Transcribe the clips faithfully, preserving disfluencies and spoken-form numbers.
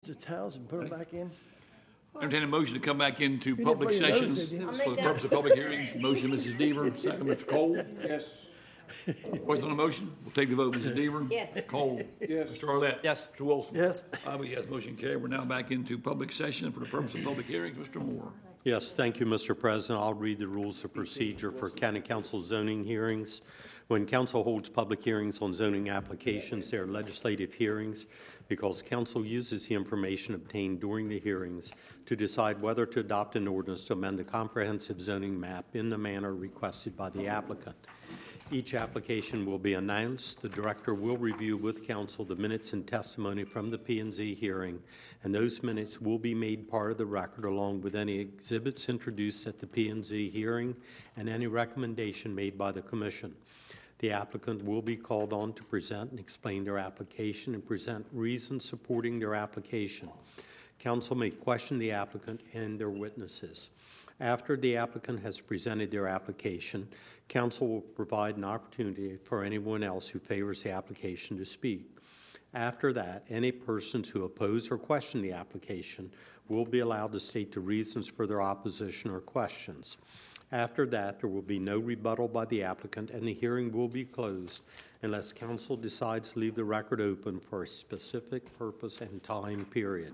the towels and put them back in? Entertain a motion to come back into didn't public put your session notes in, did you? for the purpose of public hearings. Motion, Missus Deaver, second, Mister Cole. Yes. Question on the motion? We'll take the vote, Missus Deaver. Yes. Cole. Yes. Mister Arlett. Yes. Mister Wilson. Yes. I vote yes, motion carried. We're now back into public session for the purpose of public hearings. Mister Moore. Yes, thank you, Mister President. I'll read the rules of procedure for County Council zoning hearings. When council holds public hearings on zoning applications, they are legislative hearings because council uses the information obtained during the hearings to decide whether to adopt an ordinance to amend the comprehensive zoning map in the manner requested by the applicant. Each application will be announced. The director will review with council the minutes and testimony from the P and Z hearing, and those minutes will be made part of the record along with any exhibits introduced at the P and Z hearing and any recommendation made by the commission. The applicant will be called on to present and explain their application and present reasons supporting their application. Council may question the applicant and their witnesses. After the applicant has presented their application, council will provide an opportunity for anyone else who favors the application to speak. After that, any persons who oppose or question the application will be allowed to state the reasons for their opposition or questions. After that, there will be no rebuttal by the applicant, and the hearing will be closed unless council decides to leave the record open for a specific purpose and time period.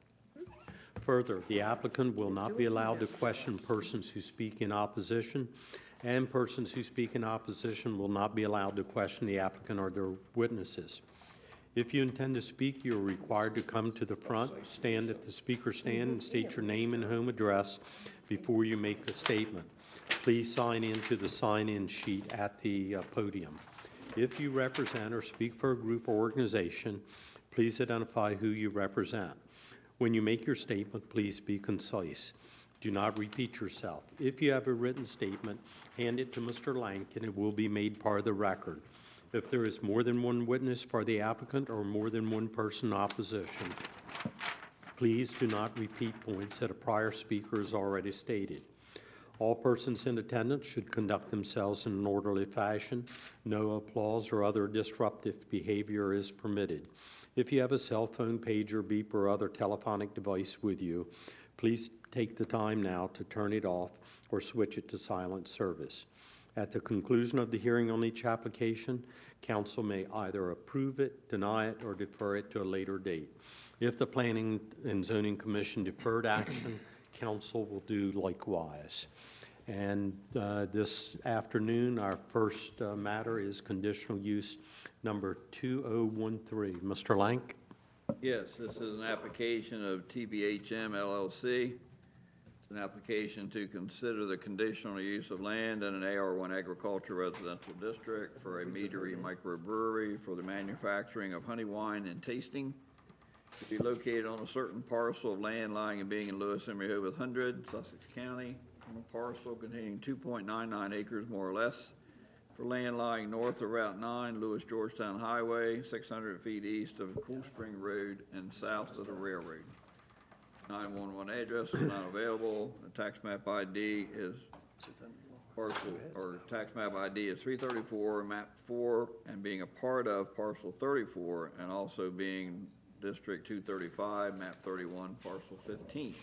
Further, the applicant will not be allowed to question persons who speak in opposition, and persons who speak in opposition will not be allowed to question the applicant or their witnesses. If you intend to speak, you are required to come to the front, stand at the speaker stand, and state your name and home address before you make a statement. Please sign in to the sign-in sheet at the uh, podium. If you represent or speak for a group or organization, please identify who you represent. When you make your statement, please be concise. Do not repeat yourself. If you have a written statement, hand it to Mister Lank and it will be made part of the record. If there is more than one witness for the applicant or more than one person in opposition, please do not repeat points that a prior speaker has already stated. All persons in attendance should conduct themselves in an orderly fashion. No applause or other disruptive behavior is permitted. If you have a cell phone, pager, beep, or other telephonic device with you, please take the time now to turn it off or switch it to silent service. At the conclusion of the hearing on each application, council may either approve it, deny it, or defer it to a later date. If the Planning and Zoning Commission deferred action, council will do likewise. And uh, this afternoon, our first uh, matter is conditional use number two oh one three. Mister Lank? Yes, this is an application of T B H M L L C. It's an application to consider the conditional use of land in an A R one agriculture residential district for a meadery microbrewery for the manufacturing of honey wine and tasting. To be located on a certain parcel of land lying and being in Lewis and Rehoboth Hundred, Sussex County, on a parcel containing two point nine nine acres more or less, for land lying north of Route nine, Lewis-Georgetown Highway, six hundred feet east of Cool Spring Road and south of the railroad. nine one one address is not available. The tax map I D is parcel, or tax map I D is three thirty-four, map four, and being a part of parcel thirty-four, and also being District two thirty-five, map thirty-one, parcel fifteen.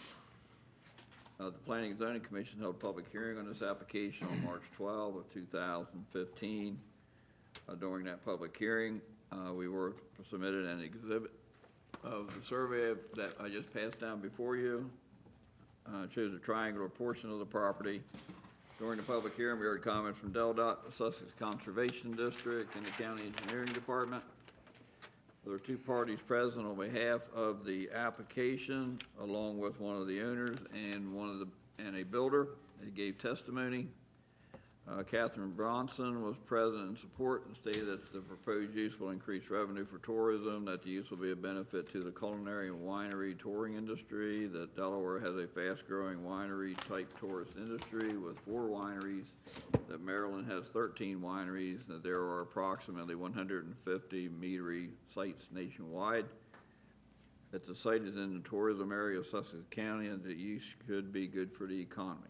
Uh, the Planning and Zoning Commission held a public hearing on this application on March twelfth of two thousand fifteen. Uh, during that public hearing, uh, we were submitted an exhibit of the survey that I just passed down before you. Uh, it shows a triangular portion of the property. During the public hearing, we heard comments from Del Dot, the Sussex Conservation District, and the County Engineering Department. There are two parties present on behalf of the application, along with one of the owners and one of the and a builder. They gave testimony. Uh, Catherine Bronson was present in support and stated that the proposed use will increase revenue for tourism, that the use will be a benefit to the culinary and winery touring industry, that Delaware has a fast-growing winery-type tourist industry with four wineries, that Maryland has thirteen wineries, that there are approximately one hundred fifty meadery sites nationwide, that the site is in the tourism area of Sussex County, and the use could be good for the economy.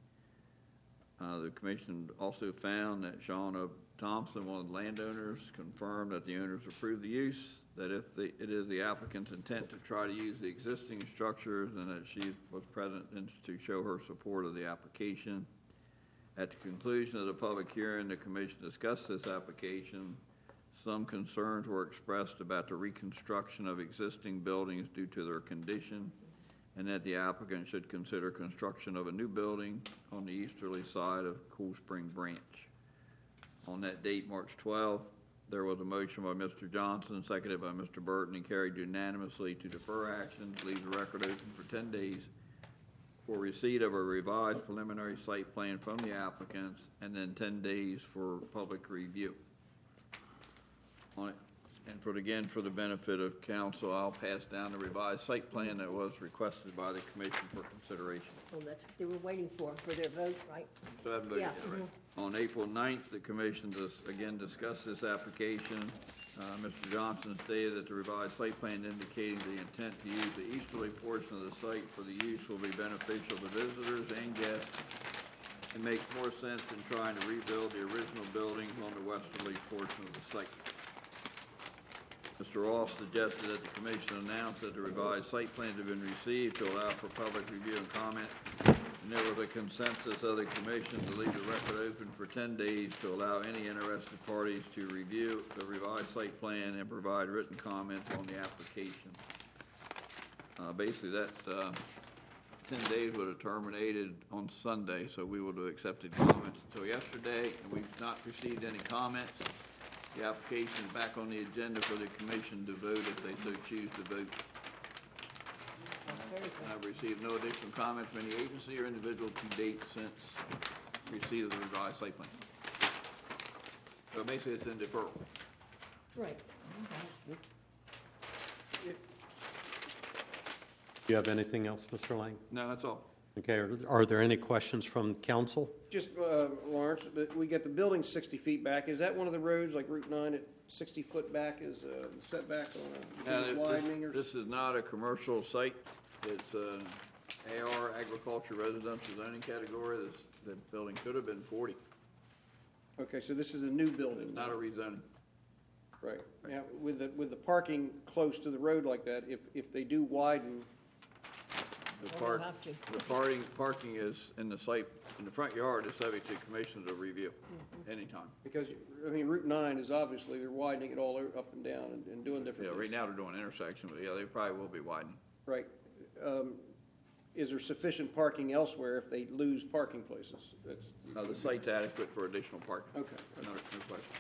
Uh, the commission also found that Sean O. Thompson, one of the landowners, confirmed that the owners approved the use, that if the, it is the applicant's intent to try to use the existing structures and that she was present and to show her support of the application. At the conclusion of the public hearing, the commission discussed this application. Some concerns were expressed about the reconstruction of existing buildings due to their condition, and that the applicant should consider construction of a new building on the easterly side of Cool Spring Branch. On that date, March twelfth, there was a motion by Mister Johnson, seconded by Mister Burton, and carried unanimously to defer action, leave the record open for ten days for receipt of a revised preliminary site plan from the applicants, and then ten days for public review on it. And for, again, for the benefit of council, I'll pass down the revised site plan that was requested by the commission for consideration. Well, that's what they were waiting for, for their vote, right? So I haven't voted Yeah, yet, right? On April ninth, the commission dis- again discussed this application. Uh, Mister Johnson stated that the revised site plan indicating the intent to use the easterly portion of the site for the use will be beneficial to visitors and guests. It makes more sense than trying to rebuild the original buildings on the westerly portion of the site. Mister Ross suggested that the commission announce that the revised site plans have been received to allow for public review and comment. And there was a consensus of the commission to leave the record open for ten days to allow any interested parties to review the revised site plan and provide written comments on the application. Uh, basically, that uh, ten days would have terminated on Sunday, so we would have accepted comments until yesterday, and we've not received any comments. The application is back on the agenda for the commission to vote if they so choose to vote. And I've received no additional comments from any agency or individual to date since receipt of the revised site plan. So basically, it's in deferral. Right. Do you have anything else, Mister Lang? No, that's all. Okay, are, are there any questions from council? Just, uh, Lawrence, but we get the building sixty feet back. Is that one of the roads, like Route nine, at sixty foot back is uh, setback on Now, a this- widening or? This is not a commercial site. It's an A R, agriculture residential zoning category. This, the building could have been forty, Okay, so this is a new building? not a rezoning. Right. Now, with the, with the parking close to the road like that, if, if they do widen, The Well, park, they'll have to. the parking, parking is in the site, in the front yard is subject to commission's review anytime. because, I mean, Route nine is obviously, they're widening it all o- up and down and, and doing different Yeah, things. right now they're doing intersection, but yeah, they probably will be widening. Right. Um, Is there sufficient parking elsewhere if they lose parking places? That's, Uh, the site's adequate for additional parking. okay. No, no question.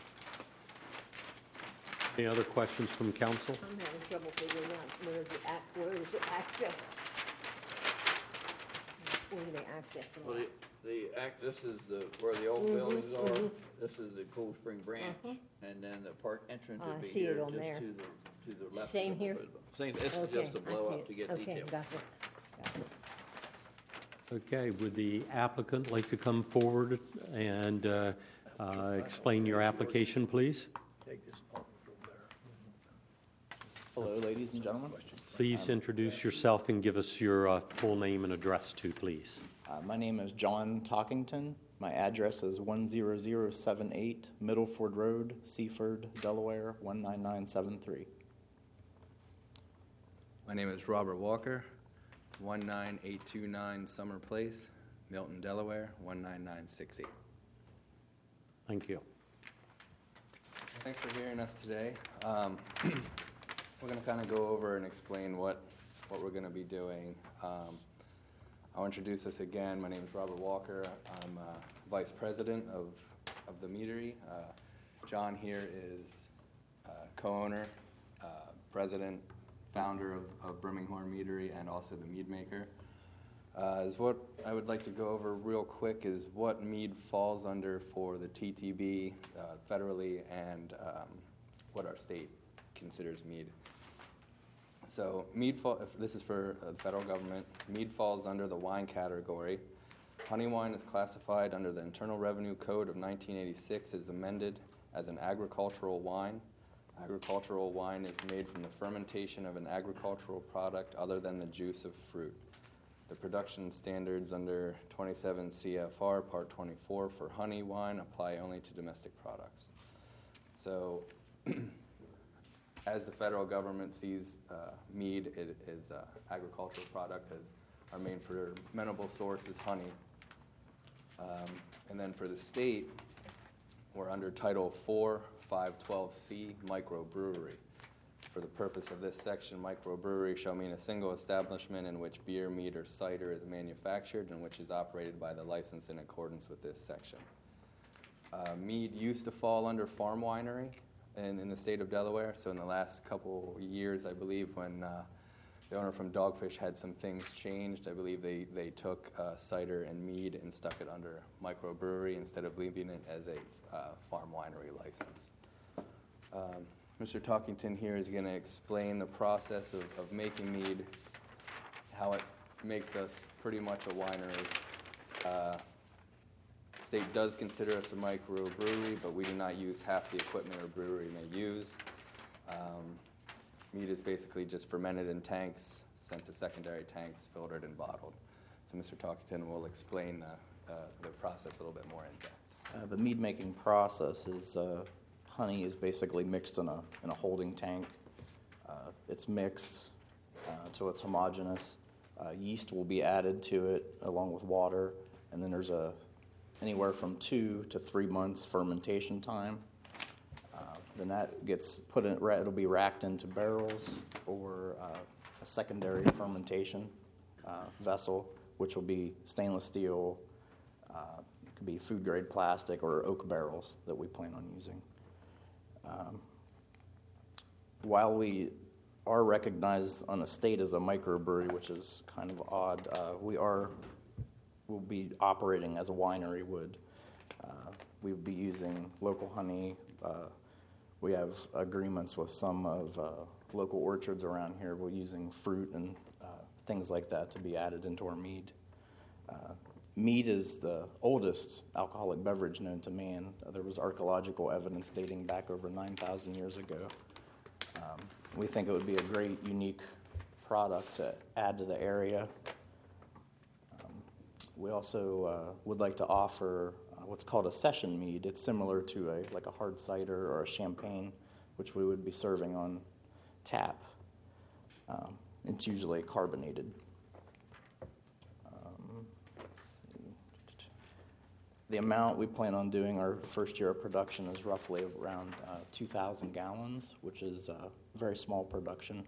Any other questions from council? I'm having trouble figuring out where the act, where is it accessed? Where do they access it? Well, the, the act, this is the, where the old buildings are. This is the Cool Spring Branch. And then the park entrance I would be see it here, on just there. to the, to the left. Same of the here? building. Same, this is Okay, just a I blow see up it. to get Okay, detail. gotcha. Gotcha. Okay, would the applicant like to come forward and uh, uh, explain your application, please? Hello, ladies and gentlemen. Please introduce yourself and give us your uh, full name and address too, please. Uh, my name is John Talkington. My address is one zero zero seven eight Middleford Road, Seaford, Delaware, one nine nine seven three. My name is Robert Walker, one nine eight two nine Summer Place, Milton, Delaware, one nine nine six eight. Thank you. Thanks for hearing us today. Um, we're going to kind of go over and explain what, what we're going to be doing. Um, I'll introduce us again. My name is Robert Walker. I'm uh, Vice President of, of the Meadery. Uh, John here is uh, co-owner, uh, President, founder of, of Birmingham Meadery, and also the mead maker. Uh, is what I would like to go over real quick is what mead falls under for the T T B uh, federally, and um, what our state considers mead. So mead, fall, if this is for uh, the federal government. Mead falls under the wine category. Honey wine is classified under the Internal Revenue Code of nineteen eighty-six as amended as an agricultural wine. Agricultural wine is made from the fermentation of an agricultural product other than the juice of fruit. The production standards under twenty-seven C F R Part twenty-four for honey wine apply only to domestic products. So as the federal government sees uh, mead it is an agricultural product, as our main fermentable source is honey. Um, and then for the state, we're under Title four, five twelve C, microbrewery. For the purpose of this section, microbrewery shall mean a single establishment in which beer, mead, or cider is manufactured and which is operated by the license in accordance with this section. Uh, mead used to fall under farm winery in, in the state of Delaware, so in the last couple years, I believe, when uh, the owner from Dogfish had some things changed, I believe they, they took uh, cider and mead and stuck it under microbrewery instead of leaving it as a uh, farm winery license. Um, Mister Talkington here is going to explain the process of, of making mead, how it makes us pretty much a winery. Uh, state does consider us a microbrewery, but we do not use half the equipment a brewery may use. Um, mead is basically just fermented in tanks, sent to secondary tanks, filtered and bottled. So Mister Talkington will explain the, uh, the process a little bit more in depth. Uh, the mead making process is uh, honey is basically mixed in a in a holding tank. Uh, it's mixed uh, till it's homogeneous. Uh, yeast will be added to it along with water, and then there's a anywhere from two to three months fermentation time. Uh, then that gets put in. It'll be racked into barrels or uh, a secondary fermentation uh, vessel, which will be stainless steel. Uh, it could be food grade plastic or oak barrels that we plan on using. Um, while we are recognized on the state as a microbrewery, which is kind of odd, uh, we are will be operating as a winery would. Uh, we would be using local honey. Uh, we have agreements with some of uh, local orchards around here. We're using fruit and uh, things like that to be added into our mead. Uh, Mead is the oldest alcoholic beverage known to man. Uh, there was archaeological evidence dating back over nine thousand years ago. Um, we think it would be a great, unique product to add to the area. Um, we also uh, would like to offer uh, what's called a session mead. It's similar to a like a hard cider or a champagne, which we would be serving on tap. Um, it's usually carbonated. The amount we plan on doing our first year of production is roughly around uh, two thousand gallons, which is a very small production.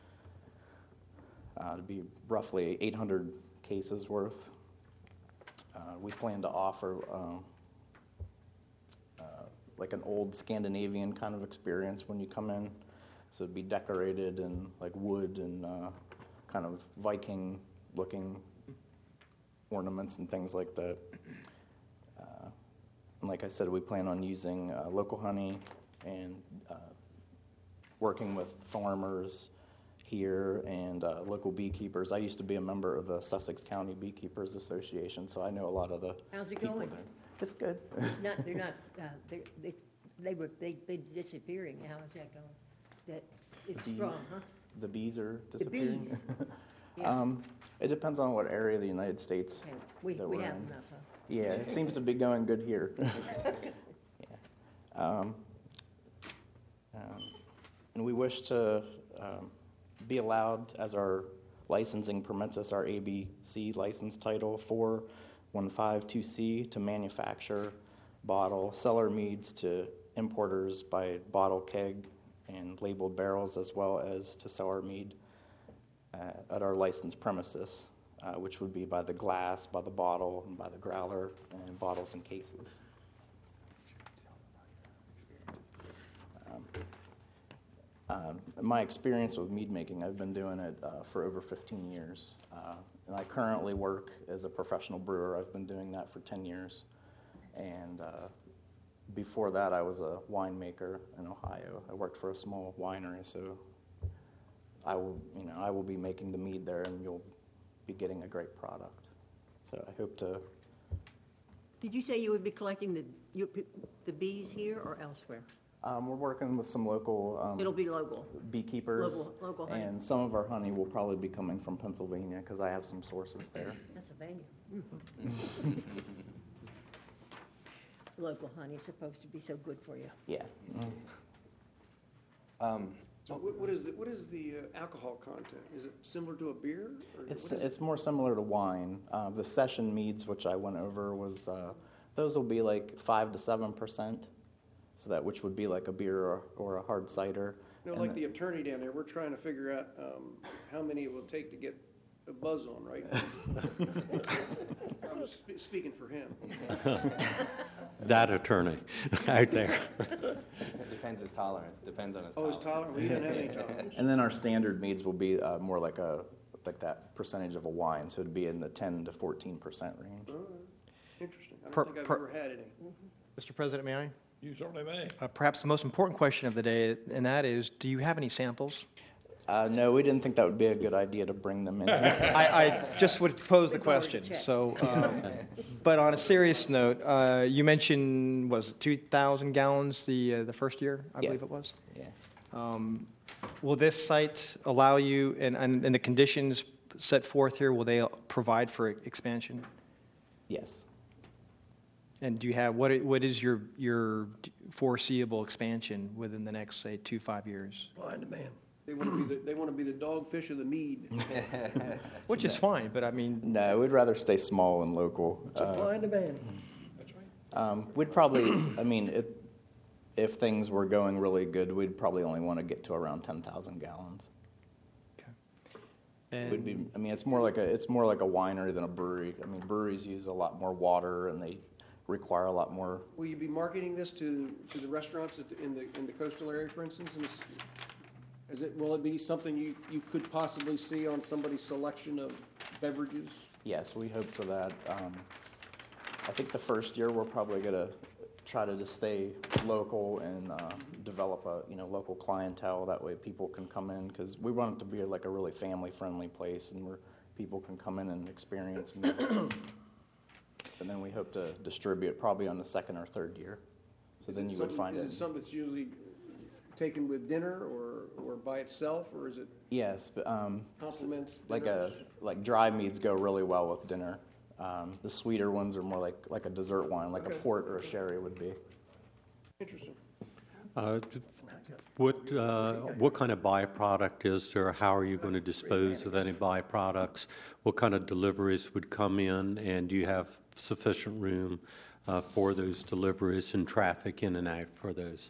Uh, it'd be roughly eight hundred cases worth. Uh, we plan to offer um, uh, like an old Scandinavian kind of experience when you come in. So it'd be decorated in like wood and uh, kind of Viking-looking ornaments and things like that. And like I said, we plan on using uh, local honey and uh, working with farmers here and uh, local beekeepers. I used to be a member of the Sussex County Beekeepers Association, so I know a lot of the How's it people going? there. It's good. Not, they're not, uh, they, they, they were, they, they disappearing. How is that going? That, it's Bees. strong, huh? The bees are The disappearing. bees. Yeah. um, it depends on what area of the United States Okay. We, that we we're have in. enough, huh? Yeah, it seems to be going good here. yeah. um, um, and we wish to um, be allowed, as our licensing permits us, our A B C license title four one five two C, to manufacture, bottle, sell our meads to importers by bottle, keg, and labeled barrels, as well as to sell our mead uh, at our licensed premises. Uh, which would be by the glass, by the bottle, and by the growler, and bottles and cases. Um, um, my experience with mead making, I've been doing it uh, for over fifteen years. Uh, and I currently work as a professional brewer. I've been doing that for ten years. And uh, before that, I was a winemaker in Ohio. I worked for a small winery, so I will, you know, I will be making the mead there, and you'll be getting a great product. So I hope to. Did you say you would be collecting the, you, the bees here or elsewhere? Um, we're working with some local um, It'll be local. beekeepers, Local- local honey. and some of our honey will probably be coming from Pennsylvania because I have some sources there. Pennsylvania. Local honey is supposed to be so good for you. Yeah. Um, So what, what is, the- what is the uh, alcohol content? Is it similar to a beer? or It's, what is it? it's more similar to wine. Uh, the session meads, which I went over, was, uh, those will be like five to seven percent. So that, which would be like a beer or, or a hard cider. You know, And like the- the attorney down there, we're trying to figure out um, how many it will take to get a buzz on, right? I was spe- speaking for him. That attorney out there. It depends his tolerance, depends on his Oh, tolerance. it's tolerant, well, he doesn't have any tolerance. And then our standard meads will be uh, more like a, like that percentage of a wine. So it'd be in the ten to fourteen percent range. All right. Interesting. I Per- don't think I've per- ever had any. Mister President, may I? You certainly may. Uh, Perhaps the most important question of the day, and that is, do you have any samples? Uh, no, we didn't think that would be a good idea to bring them in here. I, I just would pose the We've already question, checked. so, um, but on a serious note, uh, you mentioned, was it two thousand gallons the, uh, the first year, I Yeah. believe it was? Yeah. Um, Will this site allow you, and, and and the conditions set forth here, will they provide for expansion? Yes. And do you have, what, i- what is your, your foreseeable expansion within the next, say, two, five years? Blind man. They want to be the, they want to be the dogfish of the mead. Which is fine, but I mean, No, we'd rather stay small and local. Uh, Supply and demand. um, we'd probably, I mean, it, if things were going really good, we'd probably only want to get to around ten thousand gallons. Would and be, I mean, it's more like a, it's more like a winery than a brewery. I mean, breweries use a lot more water and they require a lot more. Will you be marketing this to, to the restaurants at the- in the, in the coastal area, for instance? And is- Is it, will it be something you, you could possibly see on somebody's selection of beverages? Yes, we hope for that. Um, I think the first year we're probably gonna try to just stay local and uh, develop a you know local clientele. That way people can come in because we want it to be like a really family friendly place and where people can come in and experience music. And then we hope to distribute it probably on the second or third year. So Is then it you would something- find Is it. it something that's usually taken with dinner or, or by itself, or is it Yes, but um, complements like a dinners? like dry meads go really well with dinner. Um, the sweeter ones are more like like a dessert wine, like Okay. a port or a sherry would be. Interesting. Uh, What, uh, what kind of byproduct is there? How are you going to dispose of any byproducts? What kind of deliveries would come in? And do you have sufficient room uh, for those deliveries and traffic in and out for those?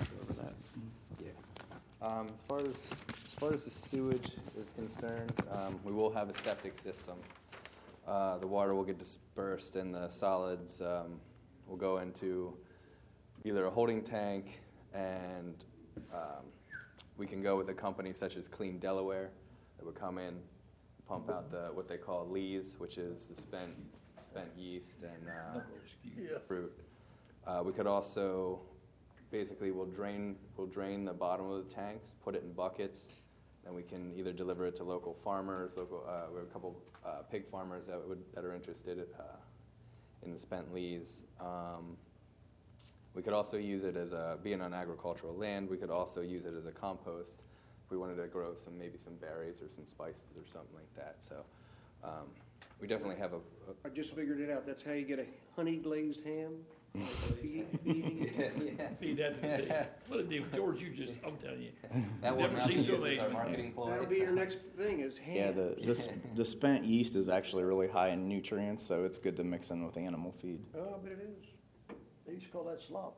Um, as far as, as far as the sewage is concerned, um, we will have a septic system. Uh, the water will get dispersed and the solids, um, will go into either a holding tank and, um, we can go with a company such as Clean Delaware that would come in, pump out the, what they call lees, which is the spent, spent yeast and, uh, fruit. Uh, we could also, basically, we'll drain, we'll drain the bottom of the tanks, put it in buckets, and we can either deliver it to local farmers, local, uh, we have a couple, uh, pig farmers that would, that are interested, uh, in the spent lees. Um, we could also use it as a, being on agricultural land, we could also use it as a compost if we wanted to grow some, maybe some berries or some spices or something like that, so, um, we definitely have a, a I just figured it out. That's how you get a honey glazed ham. Feed- feeding it. Feed that to the pig. What a deal. George, you just, I'm telling you. that will Never not be cease used to as amaze our me. marketing ploy. That'll be your next thing is ham. Yeah, the, the, s- the spent yeast is actually really high in nutrients, so it's good to mix in with animal feed. Oh, I bet it is. They used to call that slop.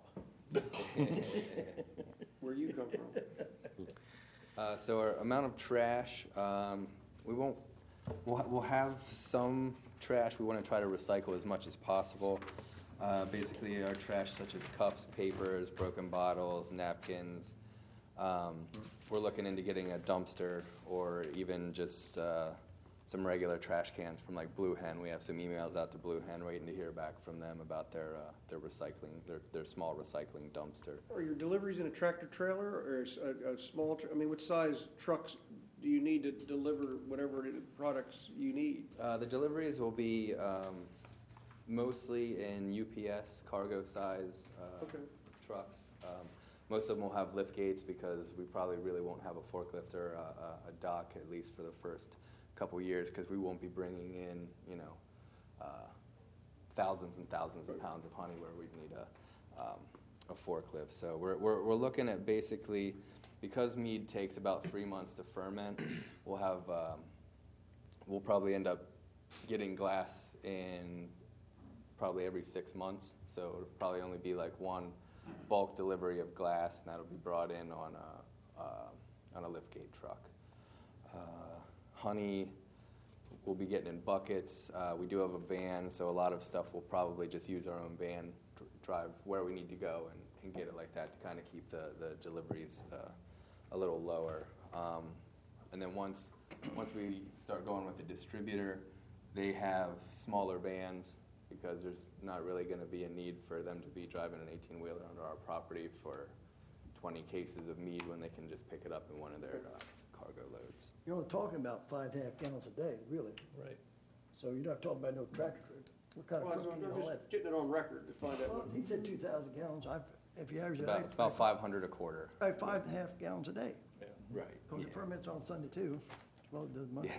Where you come from. Uh, so our amount of trash, um, we won't, we'll, we'll have some trash. We want to try to recycle as much as possible. Uh, basically, our trash such as cups, papers, broken bottles, napkins. Um, we're looking into getting a dumpster or even just uh, some regular trash cans from like Blue Hen. We have some emails out to Blue Hen waiting to hear back from them about their uh, their recycling, their their small recycling dumpster. Are your deliveries in a tractor trailer or is a, a small, tr- I mean, what size trucks do you need to deliver whatever it- products you need? Uh, the deliveries will be um, mostly in U P S cargo size uh, Okay. trucks. Um, most of them will have lift gates because we probably really won't have a forklift or a, a, a dock, at least for the first couple years, because we won't be bringing in, you know, uh, thousands and thousands of pounds of honey where we'd need a, um, a forklift. So we're, we're, we're looking at basically because mead takes about three months to ferment, we'll have, um, we'll probably end up getting glass in probably every six months. So it'll probably only be like one bulk delivery of glass, and that'll be brought in on a, uh, on a liftgate truck. Uh, honey, we'll be getting in buckets. Uh, we do have a van, so a lot of stuff we'll probably just use our own van, to drive where we need to go and, and get it like that to kind of keep the, the deliveries uh, a little lower. Um, and then once, once we start going with the distributor, they have smaller vans because there's not really going to be a need for them to be driving an eighteen-wheeler under our property for twenty cases of mead when they can just pick it up in one of their uh, cargo loads. You're only talking about five and a half gallons a day, really. Right. So you're not talking about no tractor trailer. What kind of Well, truck I'm do you I'm haul just that? getting it on record to find out Well, what. he said two thousand gallons. I, if you average it About, out, about five hundred a quarter. right, five and a half gallons a day. Right. Because the ferment's on Sunday too. Well, it does Monday.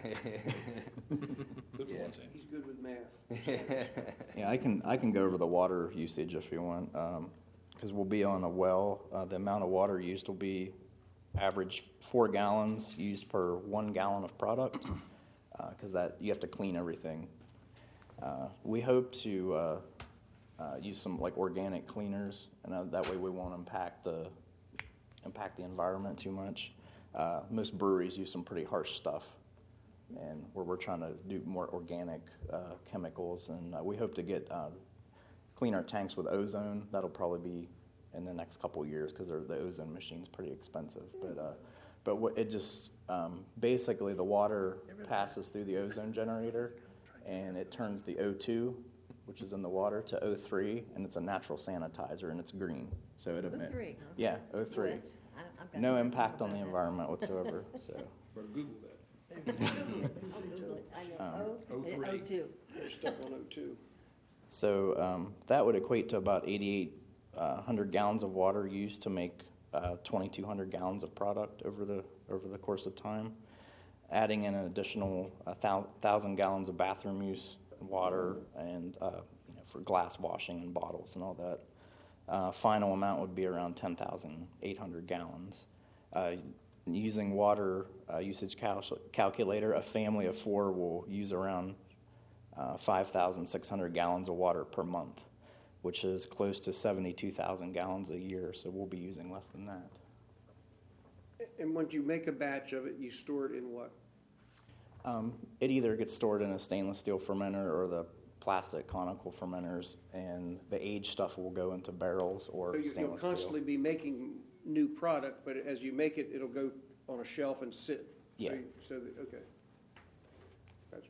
Good Yeah. one, Sam. He's good with math. Yeah, I can, I can go over the water usage if you want, because we'll be on a well. Uh, the amount of water used will be average four gallons used per one gallon of product, because that, you have to clean everything. Uh, we hope to uh, uh, use some like organic cleaners, and uh, that way we won't impact the, impact the environment too much. Uh, most breweries use some pretty harsh stuff, and where we're trying to do more organic uh, chemicals, and uh, we hope to get uh, clean our tanks with ozone. That'll probably be in the next couple of years because the ozone machine's pretty expensive. But uh, but what, it just um, basically the water passes through the ozone generator, and it turns the O two, which is in the water, to O three, and it's a natural sanitizer, and it's green. So it emit- O three, huh? Yeah, O three. Well, that's- I- I've got No to impact on the about that. environment whatsoever. So. Better Google that. I'll Google it. I know, O, O is it three. O two. We're stuck on O two. So um, that would equate to about eighty-eight hundred gallons of water used to make uh, twenty-two hundred gallons of product over the over the course of time. Adding in an additional uh, thou- thousand gallons of bathroom use water and uh, you know, for glass washing and bottles and all that. Uh, final amount would be around ten thousand eight hundred gallons. Uh, using water uh, usage cal- calculator, a family of four will use around uh, five thousand six hundred gallons of water per month, which is close to seventy-two thousand gallons a year, so we'll be using less than that. And when you make a batch of it, you store it in what? Um, it either gets stored in a stainless steel fermenter or the plastic conical fermenters, and the aged stuff will go into barrels or So you- You'll stainless constantly steel. be making new product, but as you make it, it'll go on a shelf and sit. So Yeah. you- So, that- okay. Gotcha.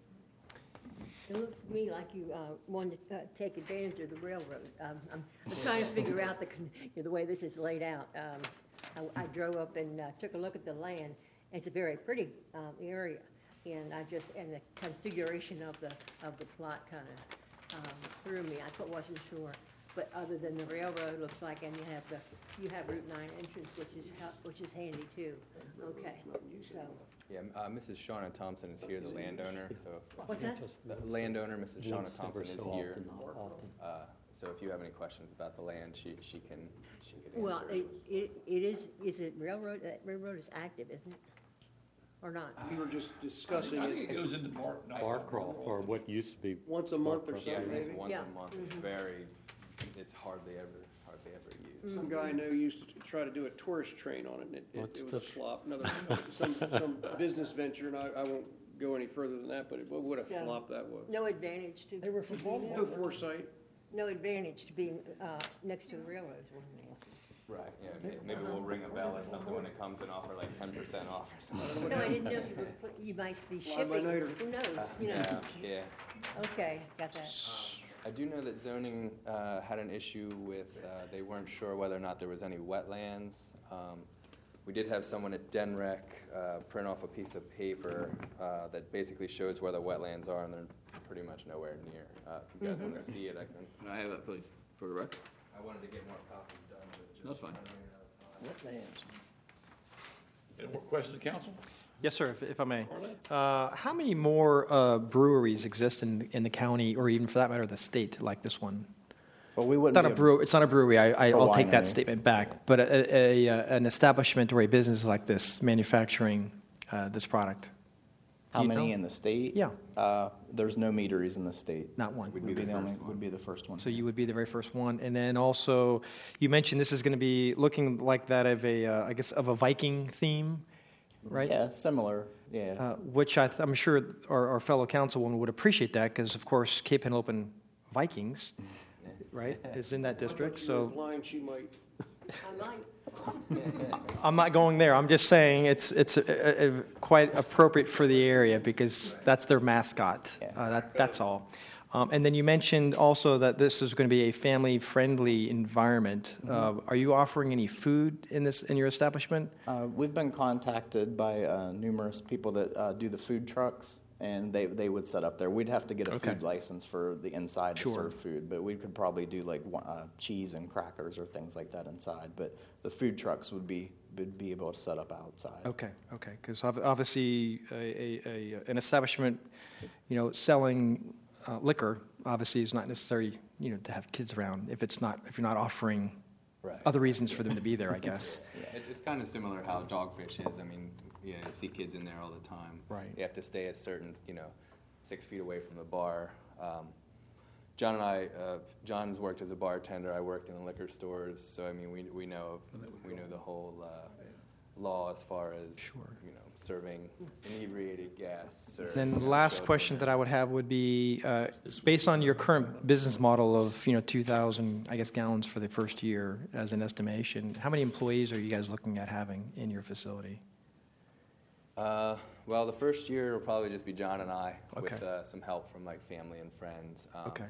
It looks to me like you uh, wanted to uh, take advantage of the railroad. Um, I'm I'm trying to figure out the, con- you know, the way this is laid out. Um, I I drove up and uh, took a look at the land. It's a very pretty um, area, and I just, and the configuration of the, of the plot kind of threw me. I cou- wasn't sure. But other than the railroad, looks like, and you have the, you have Route nine entrance, which is, hel- which is handy too. Okay, so, Yeah, uh, Missus Shauna Thompson is here, the landowner, so. what's that? The landowner, Missus Shauna Once Thompson every is so here. often. Uh, So if you have any questions about the land, she, she can, she can answer. Well, it, it, it is, is it railroad, that railroad is active, isn't it? Or not? We were just I discussing think it it goes into Bar. no, Barcroft, or what used to be. once a month or Barcroft. Yeah, something, it's maybe? once Yeah. a month, it's very, it's hardly ever, hardly ever used. Some guy I know used to try to do a tourist train on it, and it, it- What's it was a the- flop. Another, some, some business venture, and I, I won't go any further than that, but it- what a Yeah. flop that was. No advantage to. They were from to being No there? foresight. No advantage to being, uh, next to the railroads, what I'm asking. Right, yeah, may- maybe we'll ring a bell or something when it comes and offer like ten percent off or something. No, I didn't know if you would put, you might be Fly by shipping, night or- who knows, you know? Yeah, yeah. Okay, got that. I do know that zoning uh, had an issue with, uh, they weren't sure whether or not there was any wetlands. Um, We did have someone at DENREC uh, print off a piece of paper uh, that basically shows where the wetlands are, and they're pretty much nowhere near. Uh, If you guys want to see it, I can, Can I have that, please, for the record? I wanted to get more copies done, but just. That's fine. Wetlands. Any more questions of council? Yes, sir, if, if I may. Uh, how many more uh, breweries exist in, in the county, or even for that matter, the state, like this one? But we wouldn't It's not be a brew, it's not a brewery, I, I- A I'll take that winery. statement back. But a, a, a- an establishment or a business like this manufacturing uh, this product? How You many know? in the state? Yeah. Uh, there's no meaderies in the state. Not one. Would be the only, would be the first one. So you would be the very first one. And then also, you mentioned this is going to be looking like that of a, uh, I guess, of a Viking theme, right? Yeah, similar, yeah. Uh, Which I th- I'm sure our, our fellow councilwoman would appreciate that, because of course Cape Henlopen Vikings, right, is in that district. I thought you were So implying she might. I might. I'm not going there. I'm just saying it's it's uh, uh, quite appropriate for the area because that's their mascot. Yeah. Uh, that, that's all. Um, and then you mentioned also that this is going to be a family-friendly environment. Uh, are you offering any food in this in your establishment? Uh, we've been contacted by uh, numerous people that uh, do the food trucks, and they, they would set up there. We'd have to get a Okay. food license for the inside Sure. to serve food, but we could probably do like one- uh, cheese and crackers or things like that inside. But the food trucks would be would be able to set up outside. Okay, okay. Because obviously, a, a, a, an establishment, you know, selling uh, liquor obviously is not necessary, you know, to have kids around if it's not if you're not offering Right. other reasons for them to be there, I guess. It, it's kind of similar how Dogfish is. I mean, yeah, you see kids in there all the time. Right. You have to stay a certain, you know, six feet away from the bar. Um, John and I, uh, John's worked as a bartender. I worked in the liquor stores, so I mean, we we know we know the whole uh, law as far as Sure. you know serving inebriated guests. Or, Then you the know, last children question or- that I would have would be, uh, based on your current business model of, you know, two thousand, I guess, gallons for the first year as an estimation, how many employees are you guys looking at having in your facility? Uh, well, the first year will probably just be John and I with Okay. uh, some help from like family and friends. Um, Okay.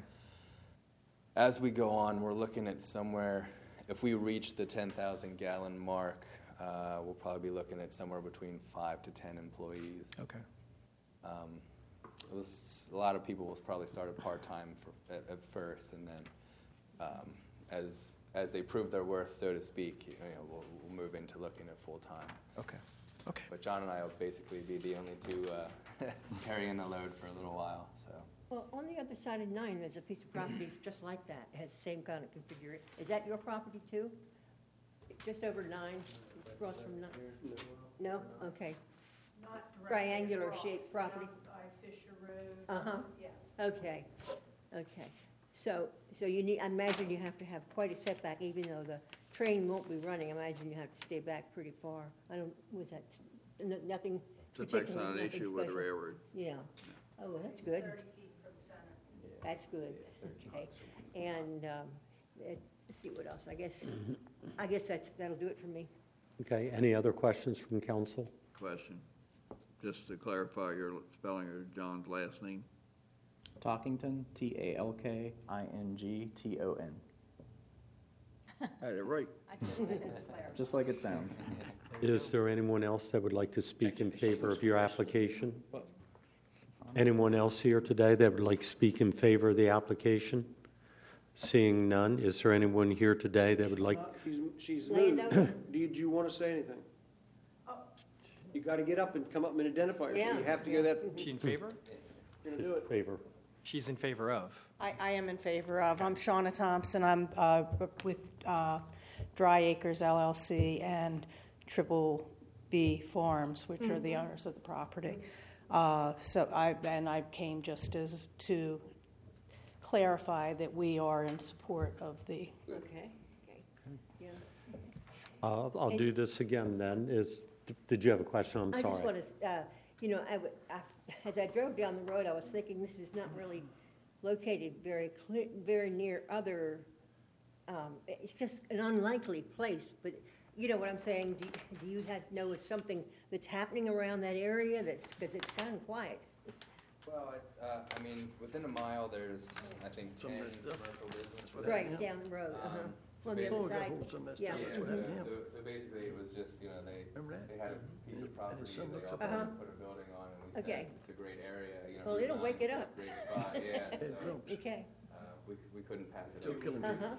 As we go on, we're looking at somewhere, if we reach the ten thousand gallon mark, uh, we'll probably be looking at somewhere between five to ten employees. Okay. Um, it was, a lot of people will probably start at part-time for, at, at first, and then um, as as they prove their worth, so to speak, you know, we'll, we'll move into looking at full-time. Okay. Okay. But John and I will basically be the only two uh, carrying the load for a little while, so. Well, on the other side of nine, there's a piece of property just like that. It has the same kind of configuration. Is that your property too? Just over nine, across from nine? No? Okay. Not directly Triangular across, shaped property? down by Fisher Road. Uh-huh. Yes. Okay, okay. So, so you need, I imagine you have to have quite a setback, even though the train won't be running. I imagine you have to stay back pretty far. I don't, was that, no- nothing Setback's particular? not an nothing issue with the special? railroad. Yeah. Oh, well, that's good. Thirty feet from the center. That's good, okay. And, um, it- let's see what else. I guess, I guess that's, that'll do it for me. Okay, any other questions from council? Question, just to clarify your spelling of John's last name. Talkington, T A L K I N G T O N. Had it right. Just like it sounds. Is there anyone else that would like to speak in favor of your application? Anyone else here today that would like to speak in favor of the application? Seeing none, is there anyone here today that would like, She's, she's Lay it moved. down. Did you want to say anything? You got to get up and come up and identify yourself. You Yeah, have to yeah. go that, She in favor? you're going to do it. favor? She's in favor of. I, I am in favor of. I'm Shauna Thompson. I'm uh, with uh, Dry Acres L L C and Triple B Farms, which are the owners of the property. Uh, So I, and I came just as to clarify that we are in support of the, Okay, okay, yeah. Uh, I'll do this again then. Is, did you have a question? I'm I just sorry. want to, uh, you know, I w- I- as I drove down the road, I was thinking this is not really located very, cle- very near other, um, it's just an unlikely place, but you know what I'm saying? Do do you have, know of something that's happening around that area that's, because it's kind of quiet? Well, it's, uh, I mean, within a mile, there's, I think, ten commercial business. within Right, it. down the road, uh-huh. Um, On the Oh, other that side, whole some of that yeah. stuff. Yeah, That's so, what happened to so, him. so basically, it was just, you know, they, Remember that? they had a piece of property, son they looks all up Uh-huh. wanted to put a building on, and we said, Okay. it's a great area, you know. Well, it'll Route wake it nine, up. Great spot, yeah, It so, jumps. Okay, uh, we, we couldn't pass it Still over. killing uh-huh.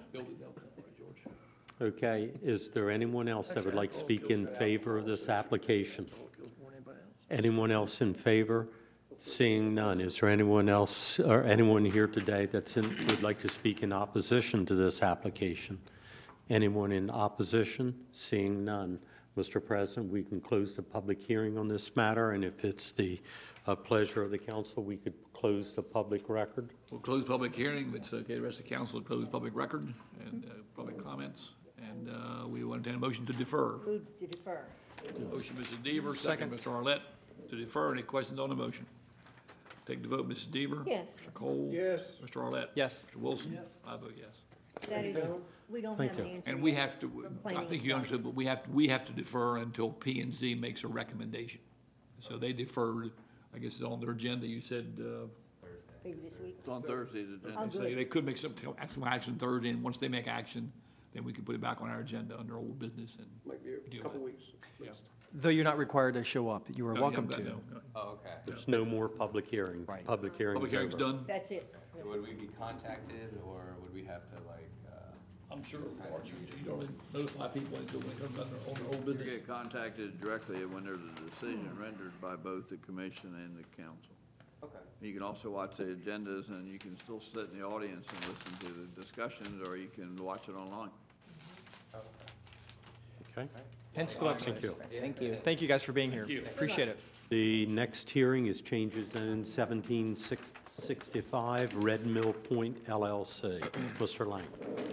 Okay, is there anyone else that would like to speak in favor of this application? Kills more than anybody else. Anyone else in favor Seeing none, is there anyone else, or anyone here today that would like to speak in opposition to this application? Anyone in opposition? Seeing none. Mister President, we can close the public hearing on this matter, and if it's the uh, pleasure of the council, we could close the public record. We'll close public hearing, but it's okay, the rest of the council will close public record and uh, public comments. And uh, we will entertain a motion to defer. Move to defer. Motion, Missus Deaver, second, Mister Arlett, to defer. Any questions on the motion? Take the vote, Missus Deaver. Yes. Mister Cole. Yes. Mister Arlett. Yes. Mister Wilson. Yes. I vote yes. That is, we don't Thank have an you. answer And we yet have to, from I planning think you and understood, but we have, to we have to defer until P and Z makes a recommendation. So they deferred, I guess it's on their agenda, you said, uh, zoning. Maybe this week. It's on Thursday's agenda. Oh, they say good. they could make some, some action Thursday, and once they make action, then we can put it back on our agenda under old business and. Might be a Deal couple with weeks. at Yeah. least. Though you're not required to show up, you are No, welcome yeah, to. no, no. Oh, okay. There's no more public hearing. Right. Public hearing Public is hearing's over. done. That's it. So would we be contacted, or would we have to like, uh, I'm sure, Mark, you you don't notify people until when it comes under on their old You business. get contacted directly when there's a decision rendered by both the commission and the council. okay. You can also watch the agendas, and you can still sit in the audience and listen to the discussions, or you can watch it online. Okay. Hence the website. Thank you. Thank you. Thank you guys for being here. you. Appreciate it. The next hearing is changes in seventeen sixty-five Red Mill Point L L C. Mister Lang.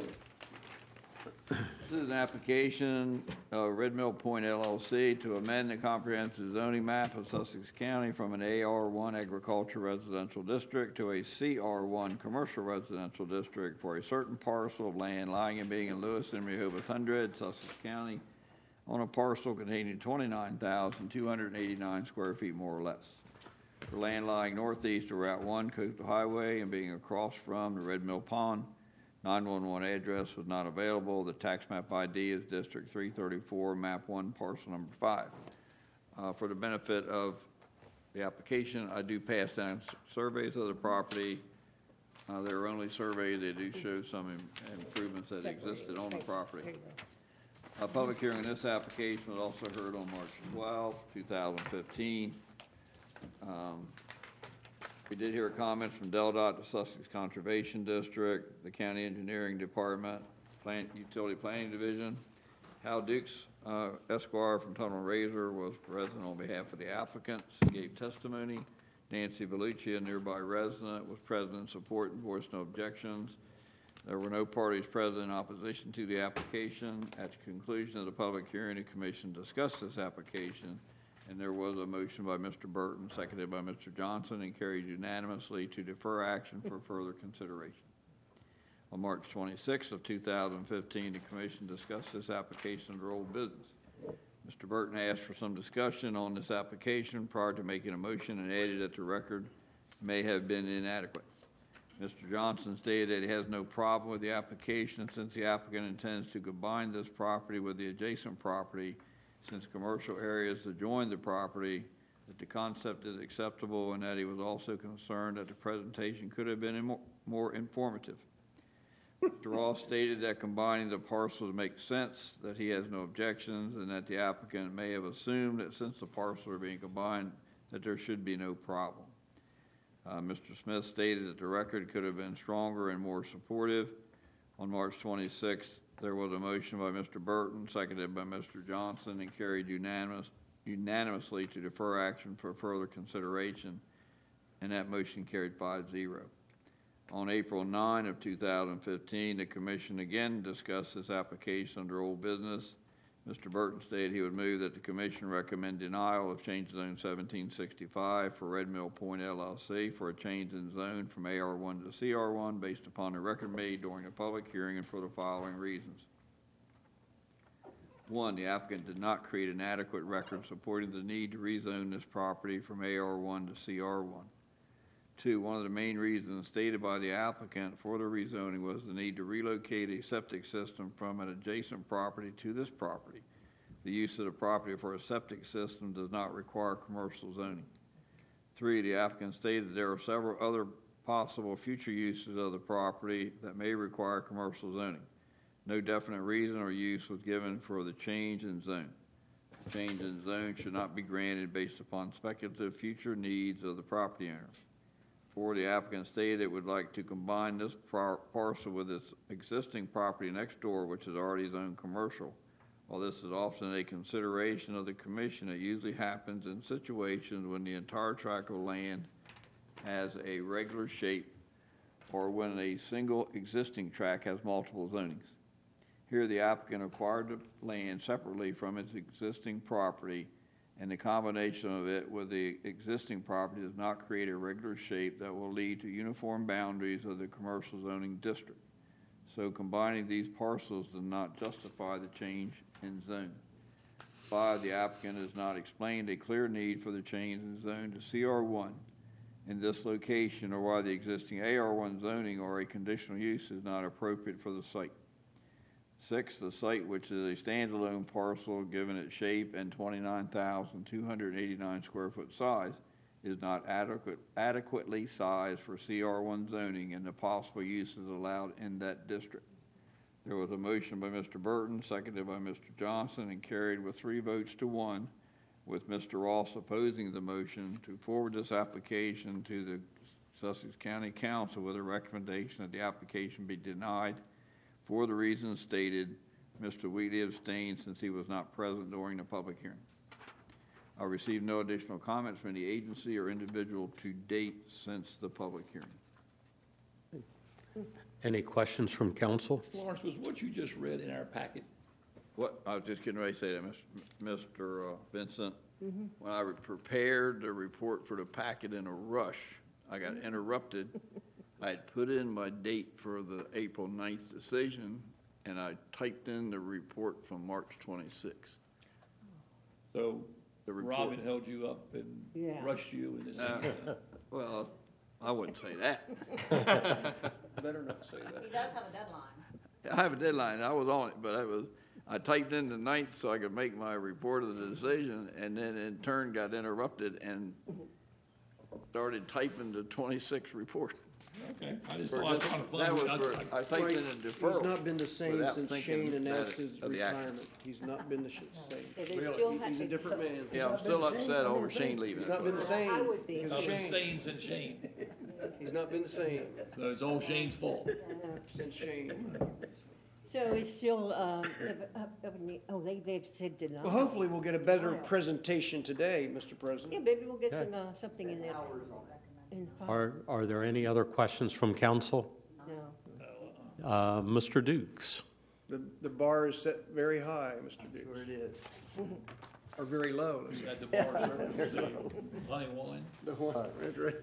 This is an application of Red Mill Point L L C to amend the comprehensive zoning map of Sussex County from an A R one agriculture residential district to a C R one commercial residential district for a certain parcel of land lying and being in Lewis and Rehoboth Hundred, Sussex County, on a parcel containing twenty-nine thousand two hundred eighty-nine square feet more or less. For land lying northeast of Route one Coastal Highway and being across from the Red Mill Pond, nine one one address was not available. The tax map I D is District three thirty-four, Map one, Parcel Number five. Uh, For the benefit of the application, I do pass down s- surveys of the property. Uh, They're only surveys, they do show some im- improvements that existed on the property. There you go. A public hearing on this application was also heard on March twelfth, two thousand fifteen. Um, We did hear comments from DelDOT, the Sussex Conservation District, the County Engineering Department, Plant, Utility Planning Division. Hal Dukes, uh, Esquire from Tunnel and Razor was present on behalf of the applicants, gave testimony. Nancy Vellucci, a nearby resident, was present in support and voiced no objections. There were no parties present in opposition to the application. At the conclusion of the public hearing, the commission discussed this application, and there was a motion by Mister Burton, seconded by Mister Johnson, and carried unanimously to defer action for further consideration. On March twenty-sixth of two thousand fifteen, the commission discussed this application under old business. Mister Burton asked for some discussion on this application prior to making a motion and added that the record may have been inadequate. Mister Johnson stated that he has no problem with the application since the applicant intends to combine this property with the adjacent property, since commercial areas adjoin the property, that the concept is acceptable, and that he was also concerned that the presentation could have been more, more informative. Mister Ross stated that combining the parcels makes sense, that he has no objections, and that the applicant may have assumed that since the parcels are being combined, that there should be no problem. Uh, Mister Smith stated that the record could have been stronger and more supportive. On March twenty-sixth, there was a motion by Mister Burton, seconded by Mister Johnson, and carried unanimous, unanimously to defer action for further consideration, and that motion carried five zero. On April ninth of two thousand fifteen, the commission again discussed this application under old business. Mister Burton stated he would move that the commission recommend denial of change zone seventeen sixty-five for Red Mill Point L L C for a change in zone from A R one to C R one based upon the record made during a public hearing and for the following reasons. One, the applicant did not create an adequate record supporting the need to rezone this property from A R one to C R one. Two, one of the main reasons stated by the applicant for the rezoning was the need to relocate a septic system from an adjacent property to this property. The use of the property for a septic system does not require commercial zoning. Three, the applicant stated there are several other possible future uses of the property that may require commercial zoning. No definite reason or use was given for the change in zone. change in zone should not be granted based upon speculative future needs of the property owner. For the applicant stated it would like to combine this par- parcel with its existing property next door, which is already zoned commercial. While this is often a consideration of the commission, it usually happens in situations when the entire tract of land has a regular shape or when a single existing tract has multiple zonings. Here, the applicant acquired the land separately from its existing property, and the combination of it with the existing property does not create a regular shape that will lead to uniform boundaries of the commercial zoning district. So combining these parcels does not justify the change in zone. Five, the applicant has not explained a clear need for the change in zone to C R one in this location, or why the existing A R one zoning or a conditional use is not appropriate for the site. Six, the site, which is a standalone parcel given its shape and twenty-nine thousand two hundred eighty-nine square foot size, is not adequate, adequately sized for C R one zoning and the possible uses allowed in that district. There was a motion by Mister Burton, seconded by Mister Johnson, and carried with three votes to one, with Mister Ross opposing the motion to forward this application to the Sussex County Council with a recommendation that the application be denied. For the reasons stated, Mister Wheatley abstained since he was not present during the public hearing. I received no additional comments from any agency or individual to date since the public hearing. Any questions from council? Lawrence, was what you just read in our packet? What, I was just getting ready to say that, Mister uh, Vincent. Mm-hmm. When I re- prepared the report for the packet in a rush, I got interrupted. I had put in my date for the April ninth decision, and I typed in the report from March twenty-sixth. So The report- Robin held you up and Yeah. rushed you and this. Uh, Well, I wouldn't say that. Better not say that. He does have a deadline. I have a deadline. I was on it, but I was, I typed in the ninth so I could make my report of the decision, and then in turn got interrupted and started typing the twenty-sixth report. Okay, I just For thought I was this- trying to That find was out. for, I typed in a deferral. He's not been the same without since thinking Shane announced that- his of the action. retirement. He's not been the sh- same. Yeah, they Really, still he- have He's a to- different man. Yeah, I'm still upset over Shane leaving. He's not been the same. I would be. Because I've of been Shane. saying since Shane. He's not been the same So it's all Shane's fault. since Shane. So it's still, um, up- up- up in the- oh, they, they've said denied. Well, hopefully we'll get a better presentation today, Mister Yeah, President. maybe we'll get some, uh, something in there. In five- Are, are there any other questions from council? No. Uh, Mister Dukes? The, the bar is set very high, Mister Dukes. Sure it is. Or very low. let's say. At the bar, serving the honey wine. The one- that's right.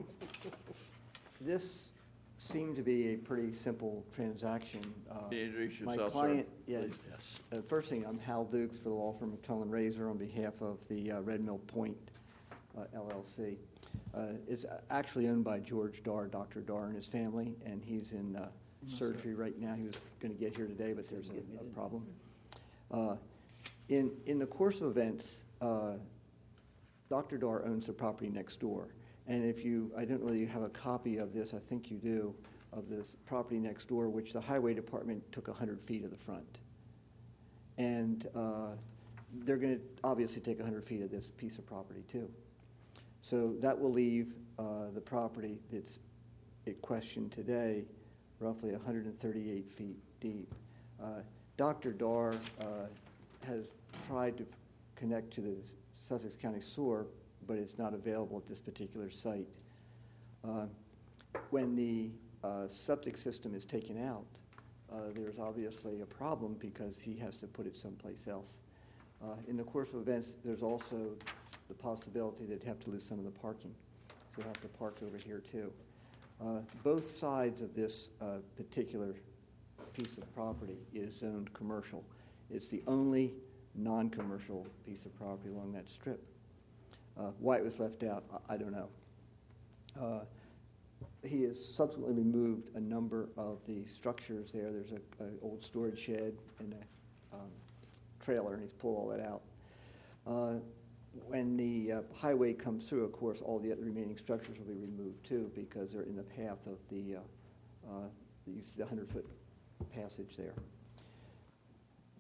This seemed to be a pretty simple transaction. Uh, Can you introduce My yourself, sir? client, yeah, Yes. uh, first thing, I'm Hal Dukes for the law firm McClellan Razor on behalf of the uh, Red Mill Point uh, L L C. Uh, It's actually owned by George Darr, Doctor Darr and his family, and he's in uh, surgery right now. He was going to get here today, but there's a- a problem. Uh, In, in the course of events, uh, Doctor Darr owns the property next door. And if you, I don't know whether you have a copy of this, I think you do, of this property next door, which the highway department took one hundred feet of the front. And uh, they're going to obviously take one hundred feet of this piece of property too. So that will leave uh, the property that's at question today roughly one hundred thirty-eight feet deep. Uh, Doctor Darr uh, has tried to connect to the Sussex County sewer, but it's not available at this particular site. Uh, When the uh, septic system is taken out, uh, there's obviously a problem because he has to put it someplace else. Uh, In the course of events, there's also the possibility that he'd have to lose some of the parking, so he'll have to park over here too. Uh, Both sides of this uh, particular piece of property is zoned commercial. It's the only non-commercial piece of property along that strip. Uh, Why it was left out, I I don't know. Uh, He has subsequently removed a number of the structures there. There's a, a old storage shed and a um, trailer, and he's pulled all that out. Uh, When the uh, highway comes through, of course, all the other remaining structures will be removed too, because they're in the path of the, uh, uh, you see the hundred-foot passage there.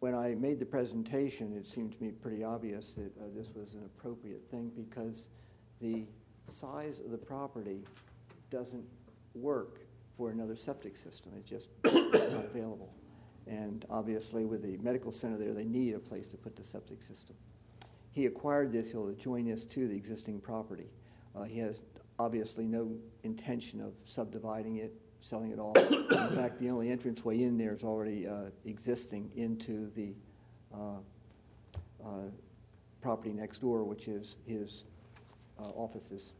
when I made the presentation, it seemed to me pretty obvious that uh, this was an appropriate thing because the size of the property doesn't work for another septic system. It just it's not available. And obviously with the medical center there, they need a place to put the septic system. He acquired this, he'll join this to the existing property. Uh, he has obviously no intention of subdividing it, selling it off. In fact, the only entranceway in there is already uh, existing into the uh, uh, property next door, which is his uh, offices.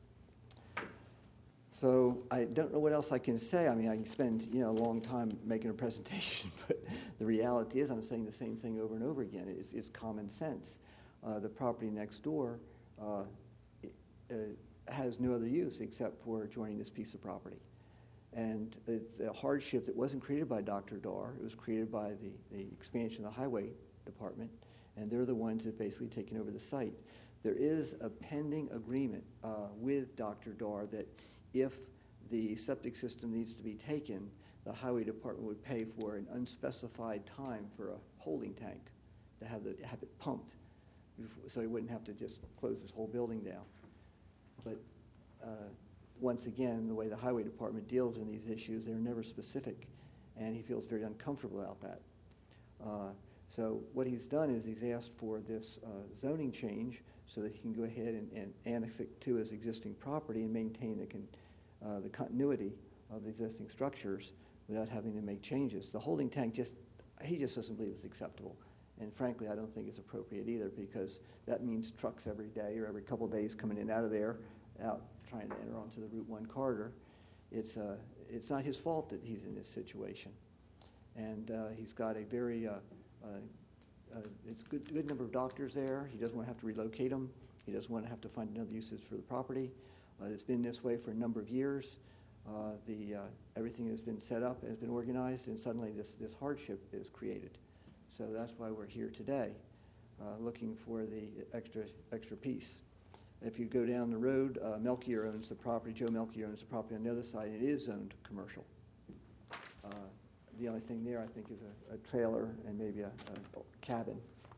So I don't know what else I can say. I mean, I can spend, you know, a long time making a presentation, but the reality is I'm saying the same thing over and over again. It's, it's common sense. Uh, the property next door uh, it, uh, has no other use except for joining this piece of property. And it's a hardship that wasn't created by Doctor Dar. It was created by the, the expansion of the highway department, and they're the ones that basically taken over the site. There is a pending agreement uh, with Doctor Dar that if the septic system needs to be taken, the highway department would pay for an unspecified time for a holding tank to have, the, have it pumped, before, so he wouldn't have to just close this whole building down. But uh, once again, the way the highway department deals in these issues, they're never specific, and he feels very uncomfortable about that. Uh, so what he's done is he's asked for this uh, zoning change so that he can go ahead and, and annex it to his existing property and maintain the, con, uh, the continuity of the existing structures without having to make changes. The holding tank just, he just doesn't believe it's acceptable. And frankly, I don't think it's appropriate either because that means trucks every day or every couple of days coming in and out of there, out trying to enter onto the Route one corridor. It's, uh, it's not his fault that he's in this situation. And uh, he's got a very, uh, uh, uh, it's a good, good number of doctors there. He doesn't want to have to relocate them. He doesn't want to have to find another uses for the property. Uh, it's been this way for a number of years. Uh, the, uh, everything has been set up, has been organized, and suddenly this, this hardship is created. So that's why we're here today, uh, looking for the extra, extra piece. If you go down the road, uh, Melchior owns the property, Joe Melchior owns the property on the other side, and it is zoned commercial. Uh, the only thing there, I think, is a, a trailer and maybe a, a cabin.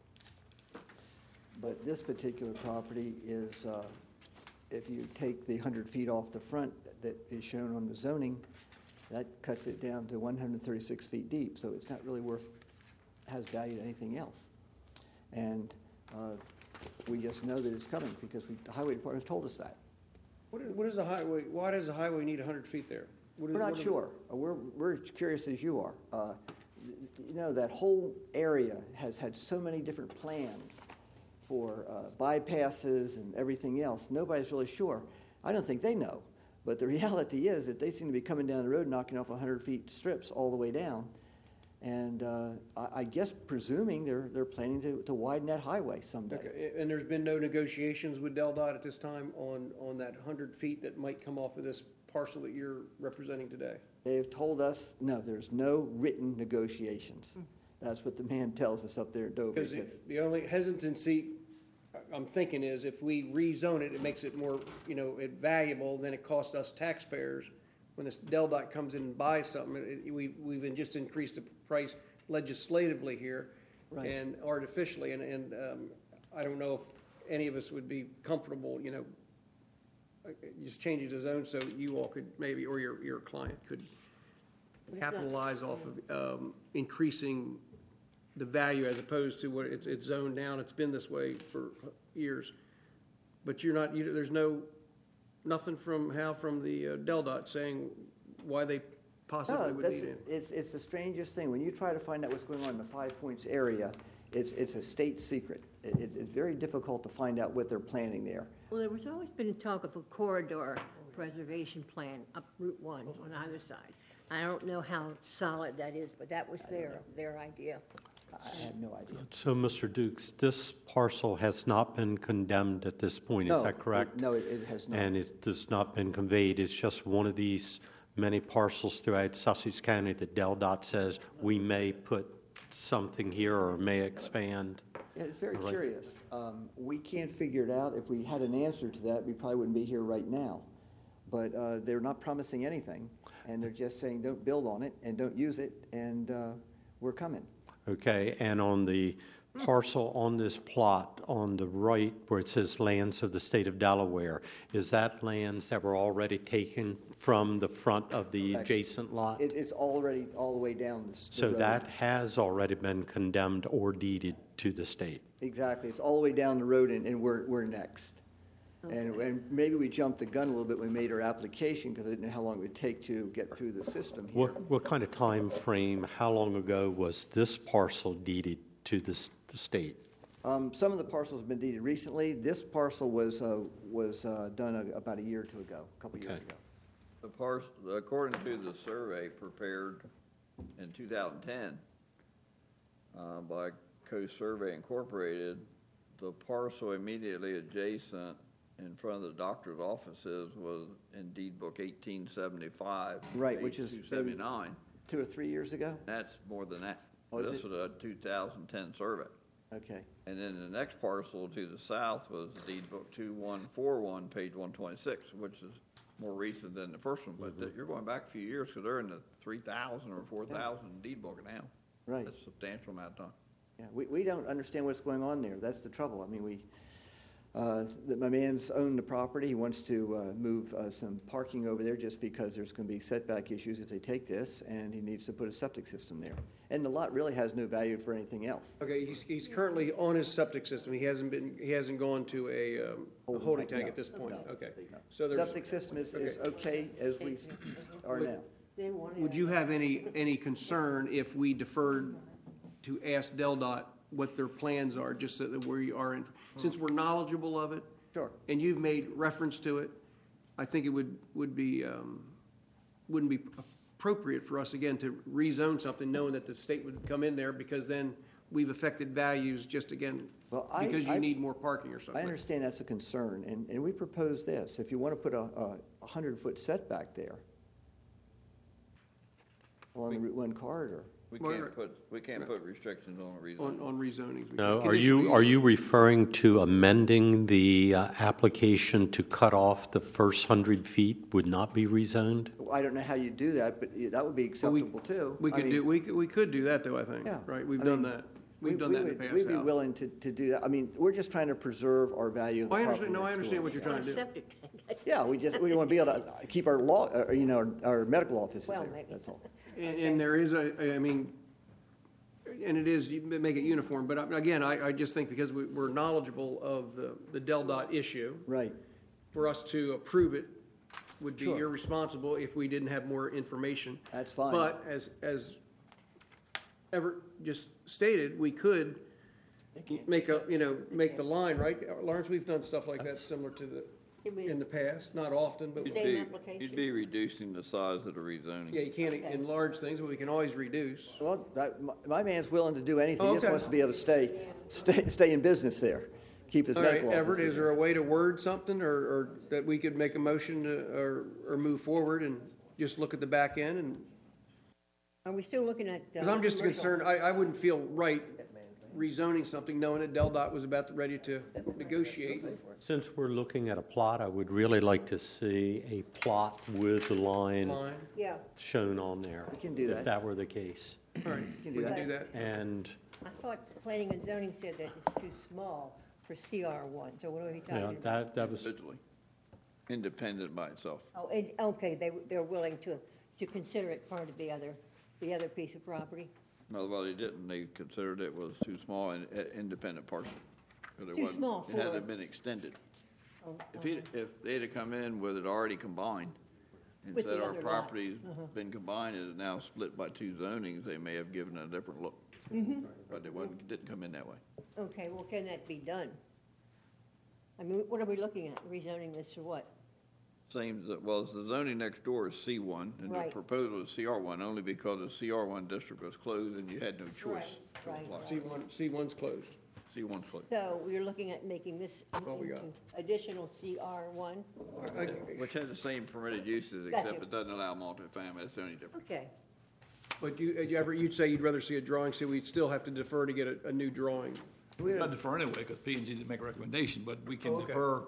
But this particular property is, uh, if you take the one hundred feet off the front that is shown on the zoning, that cuts it down to one hundred thirty-six feet deep, so it's not really worth, has value to anything else. And uh, we just know that it's coming because we, the highway department has told us that. What is, what is the highway, why does the highway need one hundred feet there? What is, We're not what is- sure. Uh, We're, we're curious as you are. Uh, You know, that whole area has had so many different plans for uh, bypasses and everything else. Nobody's really sure. I don't think they know. But the reality is that they seem to be coming down the road, knocking off one hundred feet strips all the way down. And uh, I, I guess presuming they're, they're planning to, to widen that highway someday. Okay, and there's been no negotiations with Del Dot at this time on, on that one hundred feet that might come off of this parcel that you're representing today? They've told us, no, there's no written negotiations. That's what the man tells us up there at Dover. He Because says, the only hesitancy I'm thinking is if we rezone it, it makes it more, you know, it valuable, then it costs us taxpayers. When this Del Dot comes in and buys something, it, we, we've just increased the price legislatively here Right. and artificially, and, and um, I don't know if any of us would be comfortable, you know, uh, just changing the zone so you all could maybe, or your, your client could capitalize off of um, increasing the value as opposed to what it's, it's zoned down. It's been this way for years. But you're not, you, there's no, nothing from Hal from the uh, Del Dot saying why they possibly No, would that's, need it. it's, it's the strangest thing. When you try to find out what's going on in the Five Points area, it's, it's a state secret. It, it- it's very difficult to find out what they're planning there. Well, there was always been talk of a corridor preservation plan up Route one on either side. I don't know how solid that is, but that was their, their idea. I have no idea. So, Mister Dukes, this parcel has not been condemned at this point, is No, that correct? it- No, it it has not. And it has not been conveyed, it's just one of these many parcels throughout Sussex County that Del Dot says we may put something here or may expand? Yeah, It's very Right. curious. Um, We can't figure it out. If we had an answer to that, we probably wouldn't be here right now. But uh, they're not promising anything, and they're just saying, don't build on it and don't use it, and uh, we're coming. Okay, and on the parcel on this plot on the right where it says lands of the state of Delaware, is that lands that were already taken from the front of the Correct. adjacent lot? It, it's already all the way down the. s- the So road. that has already been condemned or deeded to the state? Exactly. It's all the way down the road, and, and we're, we're next. And, and maybe we jumped the gun a little bit when we made our application, because I didn't know how long it would take to get through the system here. What, what kind of time frame? How long ago was this parcel deeded to the, s- the state? Um, some of the parcels have been deeded recently. This parcel was, uh, was, uh, done a- about a year or two ago, a couple years Okay. ago. The parcel, according to the survey prepared in two thousand ten uh, by Coast Survey Incorporated, the parcel immediately adjacent in front of the doctor's offices was in deed book eighteen seventy-five. Right, which is Two maybe- seventy-nine. Two or three years ago? That's more than that. Oh, is This it? was a two thousand ten survey. Okay. And then the next parcel to the south was deed book two one four one, page one twenty-six, which is more recent than the first one, but you're going back a few years, because they're in the three thousand or four thousand deed book now. Right. That's a substantial amount of time. Yeah, we, we don't understand what's going on there. That's the trouble. I mean, we, uh, that my man's owned the property. He wants to, uh, move, uh, some parking over there just because there's gonna be setback issues if they take this, and he needs to put a septic system there. And the lot really has no value for anything else. Okay, he's, he's currently on his septic system. He hasn't been, he hasn't gone to a, um, a Holding holding tank, tank no, at this point. no, Okay. no. So there's, Septic system is, is okay as we are now. They want would you have any, any concern if we deferred to ask Del Dot what their plans are, just so that we are in, since we're knowledgeable of it? Sure. And you've made reference to it, I think it would, would be, um, wouldn't be appropriate for us, again, to rezone something knowing that the state would come in there, because then we've affected values just, again, Well, I- because I- you need more parking or I something. understand that's a concern, and, and we propose this. If you want to put a, a hundred-foot setback there along the Route One corridor, We Well, can't put, we can't put restrictions on a On, rezon. on rezonings. we No, can are you, conditional are use. you referring to amending the uh, application to cut off the first hundred feet would not be rezoned? I don't know how you do that, but yeah, that would be Well, we- acceptable too. We I could mean, do, we could, we could do that, though, I think, Yeah. right? We've I done mean, that. we- We've done we that in the would- past. We'd be Al. willing to, to do that. I mean, we're just trying to preserve our value of the I property. understand, no, I next understand door. what you're trying to do. septic tank. Yeah, we just, we want to be able to keep our law, uh, you know, our, our medical offices Well, there, maybe. that's all. And, and there is a, I mean, and it is, you make it uniform, but I- again, I, I just think because we, we're knowledgeable of the, the Del Dot issue, Right. for us to approve it would be Sure. irresponsible if we didn't have more information. That's fine. But as, as Everett just stated, we could make a, you know, make the line, right? Lawrence, we've done stuff like that similar to the, in the past, not often, but, You'd Same be- application? You'd be reducing the size of the rezoning. yeah, you can't enlarge things, but we can always reduce. Well, that, my, my man's willing to do anything. He just Okay. wants to be able to stay, stay, stay in business there, keep his All right, medical office. Everett, is there a way to word something, or, or that we could make a motion to, or, or move forward and just look at the back end and Are we still looking at? uh, Because I'm just commercial? concerned, I, I wouldn't feel right rezoning something knowing that Del Dot was about to, ready to negotiate. Since we're looking at a plot, I would really like to see a plot with the line Line. Yeah, shown on there. We can do If that. that were the case. All right, can we do can that. do that. And, I thought planning and zoning said that it's too small for C R one, so what are we you talking know, about? that, that was, Individually, independent by itself. Oh, and, okay, they, they're willing to, to consider it part of the other, the other piece of property? No, well, they didn't. They considered it was too small and uh, independent parcel. 'Cause it Too wasn't- small It hadn't for- been extended. Oh, If he, if they'd have come in with it already combined and With said the our other lot. property's been combined, it is now split by two zonings, they may have given it a different look. But it wasn't, didn't come in that way. Okay, well, can that be done? I mean, what are we looking at, rezoning this to what? Same, as- well, the zoning next door is C one, and the Right. proposal is C R one, only because the C R one district was closed and you had no choice. to Right, apply. right. C one, C one's closed. C one's closed. So we're looking at making this What we got? into additional C R one? I- Which has the same permitted uses, Gotcha. except it doesn't allow multifamily, that's the only difference. Okay, But you, you ever, you'd say you'd rather see a drawing, so we'd still have to defer to get a, a new drawing. We Not don't- defer anyway, because P and Z didn't make a recommendation, but we can Oh, okay. defer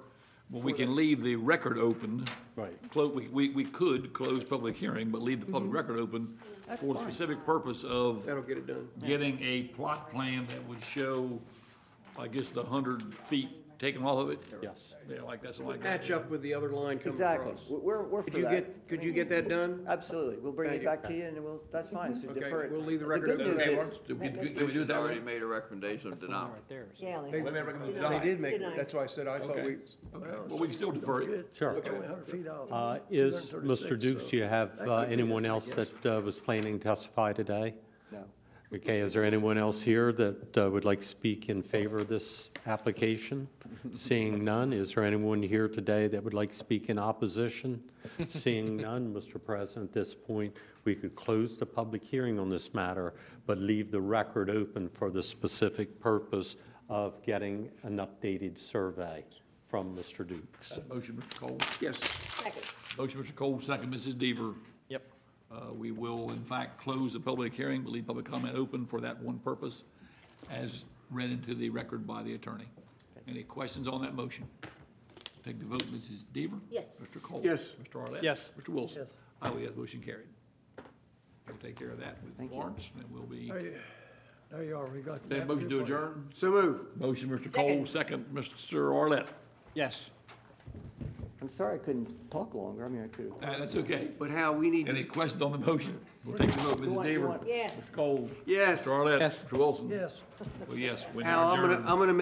Well, we can leave the record open. Right. Clo, we, we, we could close public hearing, but leave the public record open for the specific purpose of That'll get it done. getting a plot plan that would show, I guess, the hundred feet taken off of it. Yes. Yeah, like that, something like that. Match up with the other line coming Exactly. across. We're, we're for Could you that. get, could you get that done? Absolutely. We'll bring Thank it you. back to you and we'll, that's fine. So Okay, defer it. we'll leave the The record good open. news Okay, is- Lawrence, do we, can we do it that Already way? made a recommendation of denial. Yeah, They, Let me recommend they denial. did make, Denied. that's why I said, I thought Okay. we, Okay, well, we can still defer it. Sure. It's only one hundred feet out. Uh, Is, Mister Dukes, do you have that uh, could be anyone it, I else guess. that uh, was planning to testify today? No. Okay, is there anyone else here that uh, would like to speak in favor of this application? Seeing none, is there anyone here today that would like to speak in opposition? Seeing none, Mister President, at this point, we could close the public hearing on this matter, but leave the record open for the specific purpose of getting an updated survey from Mister Dukes. Motion, Mister Cole. yes, second. Motion, Mister Cole, second, Missus Deaver. Yep. Uh, we will in fact close the public hearing, but leave public comment open for that one purpose as read into the record by the attorney. Any questions on that motion? Take the vote, Missus Deaver? Yes. Mister Cole? Yes. Mister Arlett? Yes. Mister Wilson? Yes. I will yes, motion carried. We'll take care of that with Thank you. Lawrence, and we'll be, There you, there you are, we got the. then motion to adjourn? so move. Motion, Mister Cole, second, Mister Arlett. Yes. I'm sorry I couldn't talk longer. I mean, I could. Uh, that's okay. But how we need Any to, questions on the motion? We'll take the vote, Missus want- you Deaver. want- Yes. Mister Cole? yes. Mister Arlett? Yes. Mister Wilson? Yes. Well, yes, when Al, I'm gonna, adjourned. I'm gonna